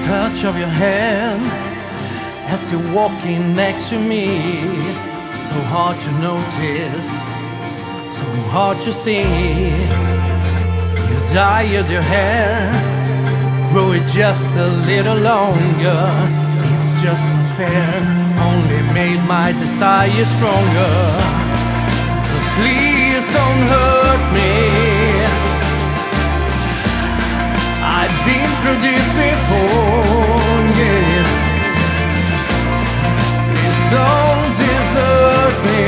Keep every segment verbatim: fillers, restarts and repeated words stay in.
touch of your hand as you're walking next to me. So hard to notice, so hard to see. You dyed your hair, grow it just a little longer. It's just not fair, only made my desire stronger. But please don't hurt me, I've been through this before, yeah. Please don't desert me,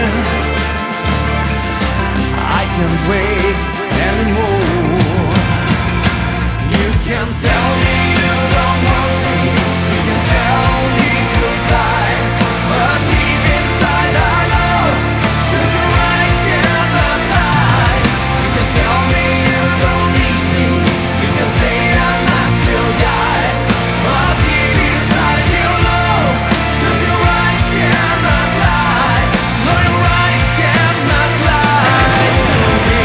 I can't wait anymore. You can tell me you don't want me, you can tell me goodbye, but deep inside I know, 'cause your eyes cannot lie. You can tell me you don't need me, you can say I'm not your guy, but deep inside you know, 'cause your eyes cannot lie. No, your eyes cannot lie to me.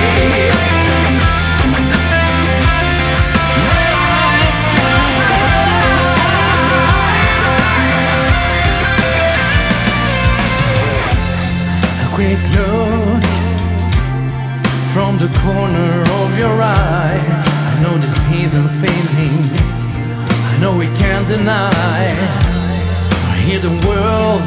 A quick look from the corner of your eye, I know this hidden feeling, I know we can't deny. Our hidden world,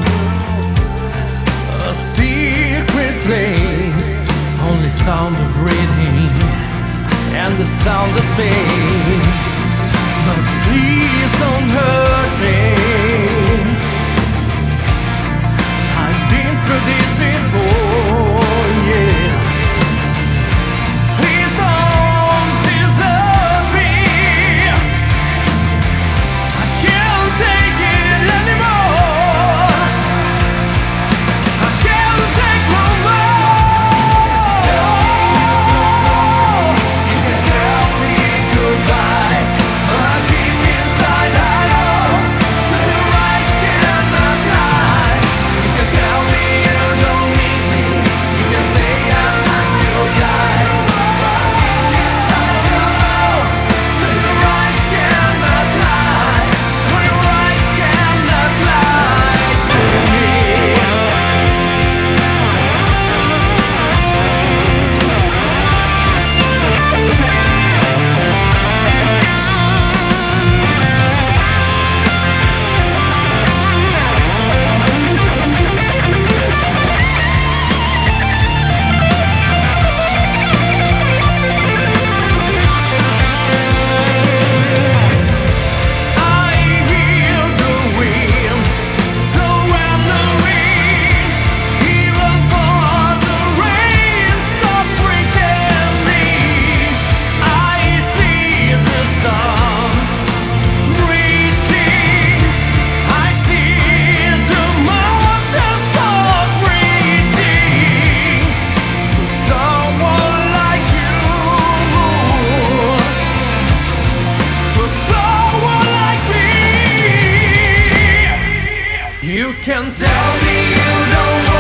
a secret place, only sound of breathing and the sound of space. But please don't hurt me, I've been through this before, yeah. Please don't desert me, I can't take it anymore, I can't take no more. You can tell me goodbye, but deep inside I know, 'cause your eyes cannot lie. You can tell me you don't need me, you can say I'm not your guy, but deep inside you know, 'cause your eyes cannot lie. No, your eyes cannot lie to me. I hear the wind, so wandering, even for the rain stop pretending. I see the sun reaching, I see the mountains stop reaching. Someone like you, for someone like me. You can tell me you don't want